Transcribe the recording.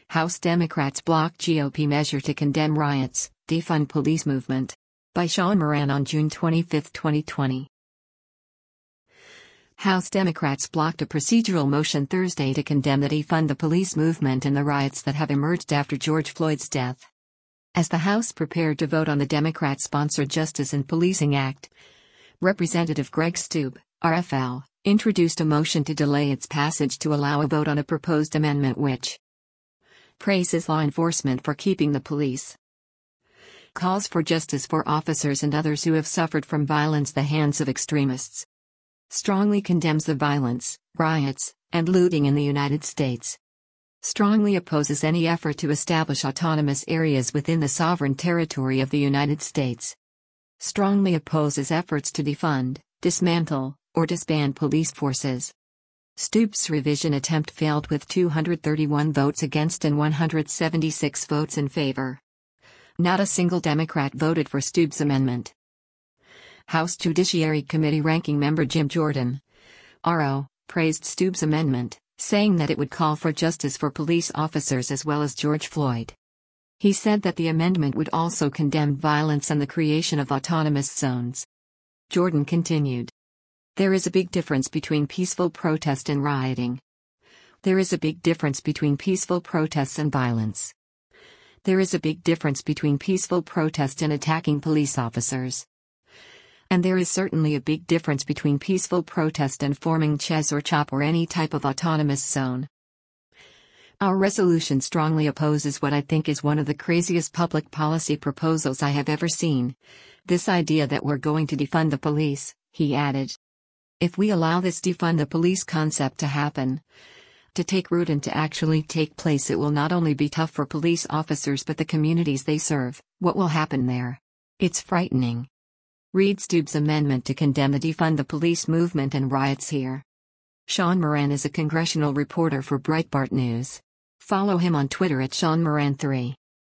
House Democrats block GOP measure to condemn riots, defund police movement. By Sean Moran on June 25, 2020. House Democrats blocked a procedural motion Thursday to condemn the defund the police movement and the riots that have emerged after George Floyd's death. As the House prepared to vote on the Democrat-sponsored Justice in Policing Act, Representative Greg Steube, RFL, introduced a motion to delay its passage to allow a vote on a proposed amendment which praises law enforcement for keeping the police, calls for justice for officers and others who have suffered from violence at the hands of extremists, strongly condemns the violence, riots, and looting in the United States, strongly opposes any effort to establish autonomous areas within the sovereign territory of the United States, strongly opposes efforts to defund, dismantle, or disband police forces. Steube's revision attempt failed with 231 votes against and 176 votes in favor. Not a single Democrat voted for Steube's amendment. House Judiciary Committee Ranking Member Jim Jordan, RO, praised Steube's amendment, saying that it would call for justice for police officers as well as George Floyd. He said that the amendment would also condemn violence and the creation of autonomous zones. Jordan continued. There is a big difference between peaceful protest and rioting. There is a big difference between peaceful protests and violence. There is a big difference between peaceful protest and attacking police officers. And there is certainly a big difference between peaceful protest and forming CHEZ or CHOP or any type of autonomous zone. Our resolution strongly opposes what I think is one of the craziest public policy proposals I have ever seen. This idea that we're going to defund the police, he added. If we allow this defund the police concept to happen, to take root and to actually take place, it will not only be tough for police officers but the communities they serve. What will happen there? It's frightening. Read Steube's amendment to condemn the defund the police movement and riots here. Sean Moran is a congressional reporter for Breitbart News. Follow him on Twitter at SeanMoran3.